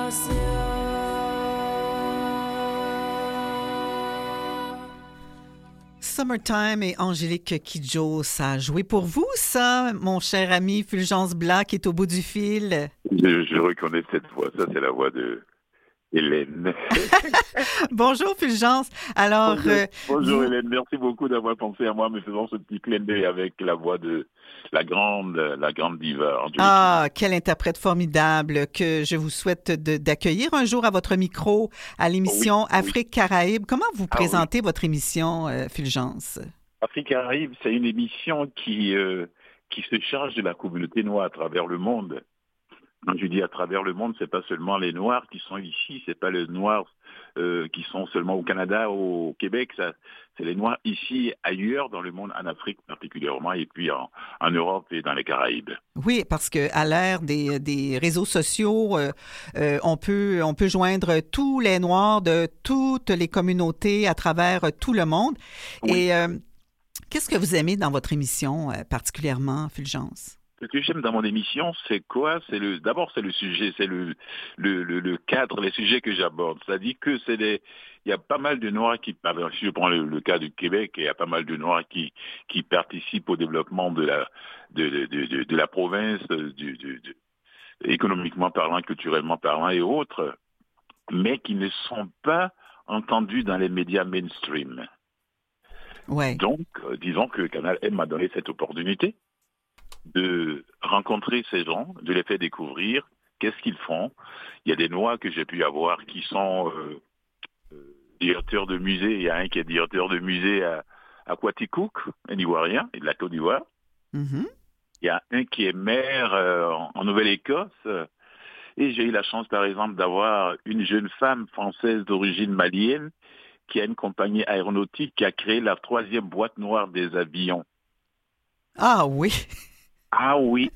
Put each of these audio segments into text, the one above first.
Summertime et Angélique Kidjo, ça a joué pour vous, ça, mon cher ami Fulgence Black qui est au bout du fil. Je reconnais cette voix. Ça, c'est la voix de Hélène. Bonjour Fulgence. Alors, Bonjour Hélène. Merci beaucoup d'avoir pensé à moi, me faisant ce petit clin d'œil avec la voix de la grande diva Angélique. Ah, quel interprète formidable que je vous souhaite d'accueillir un jour à votre micro à l'émission Afrique-Caraïbes. Comment vous présentez votre émission, Fulgence? Afrique-Caraïbes, c'est une émission qui se charge de la communauté noire à travers le monde. Quand je dis à travers le monde, c'est pas seulement les Noirs qui sont ici, c'est pas les Noirs qui sont seulement au Canada, au Québec, c'est les Noirs ici, ailleurs dans le monde, en Afrique particulièrement, et puis en Europe et dans les Caraïbes. Oui, parce que à l'ère des réseaux sociaux, on peut joindre tous les Noirs de toutes les communautés à travers tout le monde. Oui. Et qu'est-ce que vous aimez dans votre émission particulièrement, Fulgence? Ce que j'aime dans mon émission, c'est quoi? D'abord, c'est le sujet, c'est le cadre, les sujets que j'aborde. C'est-à-dire que il y a pas mal de Noirs qui, si je prends le cas du Québec, il y a pas mal de Noirs qui participent au développement de la province, économiquement parlant, culturellement parlant et autres, mais qui ne sont pas entendus dans les médias mainstream. Ouais. Donc, disons que Canal M m'a donné cette opportunité de rencontrer ces gens, de les faire découvrir qu'est-ce qu'ils font. Il y a des Noirs que j'ai pu avoir qui sont directeurs de musée. Il y a un qui est directeur de musée à Quaticook, un Ivoirien, de la Côte d'Ivoire. Mm-hmm. Il y a un qui est maire en Nouvelle-Écosse. Et j'ai eu la chance, par exemple, d'avoir une jeune femme française d'origine malienne qui a une compagnie aéronautique qui a créé la 3e boîte noire des avions. Ah oui. Ah oui.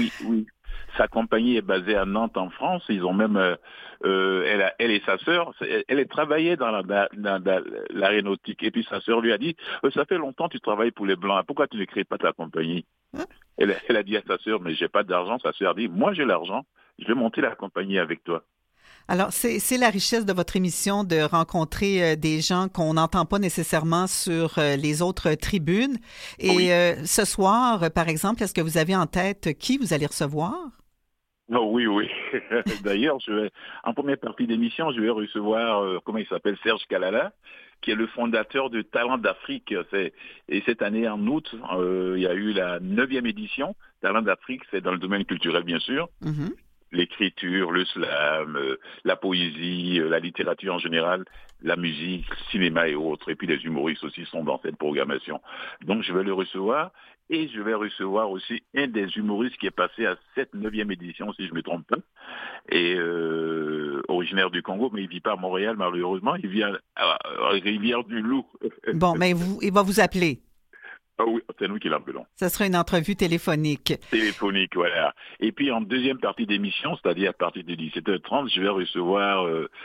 Sa compagnie est basée à Nantes, en France. Ils ont même, elle et sa sœur, elle travaillait dans l'aéronautique. Et puis sa sœur lui a dit, ça fait longtemps que tu travailles pour les Blancs. Pourquoi tu ne crées pas ta compagnie? Elle a dit à sa sœur, mais j'ai pas d'argent. Sa sœur a dit, moi j'ai l'argent. Je vais monter la compagnie avec toi. Alors, c'est la richesse de votre émission de rencontrer des gens qu'on n'entend pas nécessairement sur les autres tribunes. Et ce soir, par exemple, est-ce que vous avez en tête qui vous allez recevoir? Oh, oui. D'ailleurs, en première partie d'émission, je vais recevoir, comment il s'appelle, Serge Kalala, qui est le fondateur de Talents d'Afrique. Et cette année, en août, il y a eu la 9e édition. Talents d'Afrique, c'est dans le domaine culturel, bien sûr. Mm-hmm. L'écriture, le slam, la poésie, la littérature en général, la musique, le cinéma et autres. Et puis les humoristes aussi sont dans cette programmation. Donc je vais le recevoir et je vais recevoir aussi un des humoristes qui est passé à cette 9e édition, si je ne me trompe pas, et originaire du Congo, mais il ne vit pas à Montréal malheureusement, il vit à Rivière-du-Loup. Bon, mais il va vous appeler. Ah oui, c'est nous qui l'appelons. Ce sera une entrevue téléphonique. Téléphonique, voilà. Et puis en deuxième partie d'émission, c'est-à-dire à partir de 17h30, je vais recevoir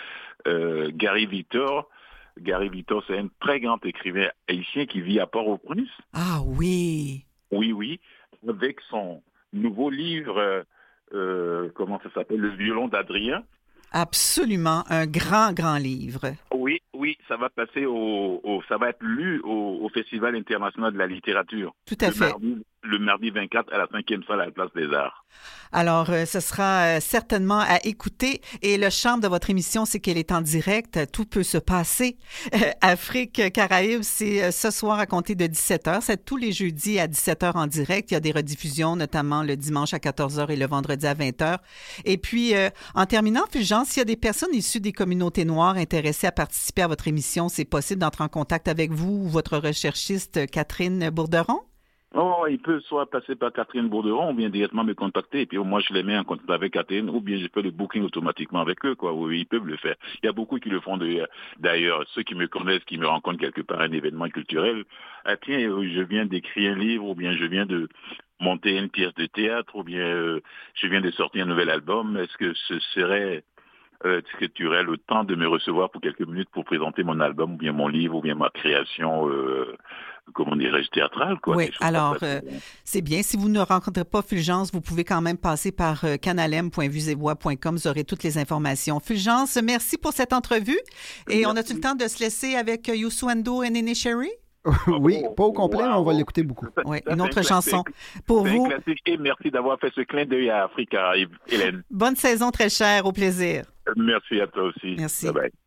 Gary Victor. Gary Victor, c'est un très grand écrivain haïtien qui vit à Port-au-Prince. Ah oui. Oui, avec son nouveau livre, comment ça s'appelle, Le violon d'Adrien. Absolument, un grand livre. Oui, ça va passer ça va être lu au Festival international de la littérature. Tout à fait. Le mardi 24 à la 5e salle à la Place des Arts. Alors, ce sera certainement à écouter. Et le charme de votre émission, c'est qu'elle est en direct. Tout peut se passer. Afrique Caraïbes, c'est ce soir à compter de 17h. C'est tous les jeudis à 17h en direct. Il y a des rediffusions, notamment le dimanche à 14h et le vendredi à 20h. Et puis, en terminant, Fulgence, s'il y a des personnes issues des communautés noires intéressées à participer à votre émission, c'est possible d'entrer en contact avec vous ou votre recherchiste Catherine Bourderon? Oh, il peut soit passer par Catherine Bourderon ou bien directement me contacter et puis moi je les mets en contact avec Catherine ou bien je fais le booking automatiquement avec eux, quoi. Oui, ils peuvent le faire. Il y a beaucoup qui le font d'ailleurs. Ceux qui me connaissent, qui me rencontrent quelque part à un événement culturel, tiens, je viens d'écrire un livre ou bien je viens de monter une pièce de théâtre ou bien je viens de sortir un nouvel album. Est-ce que ce serait est-ce que tu aurais le temps de me recevoir pour quelques minutes pour présenter mon album ou bien mon livre ou bien ma création comment dirais-je, théâtrales, quoi. Oui, alors, c'est bien. Si vous ne rencontrez pas Fulgence, vous pouvez quand même passer par canalem.vuesetvoix.com. Vous aurez toutes les informations. Fulgence, merci pour cette entrevue. Et Merci. on a-tu le temps de se laisser avec Youssou N'Dour et Néné Cherry? Oui, pas au complet, mais on va l'écouter beaucoup. Oui, Ça, une c'est autre un chanson. classique. Pour C'est un vous, classique. Et merci d'avoir fait ce clin d'œil à Afrique, Hélène. bonne saison très chère. Au plaisir. Merci à toi aussi. Merci. Bye bye.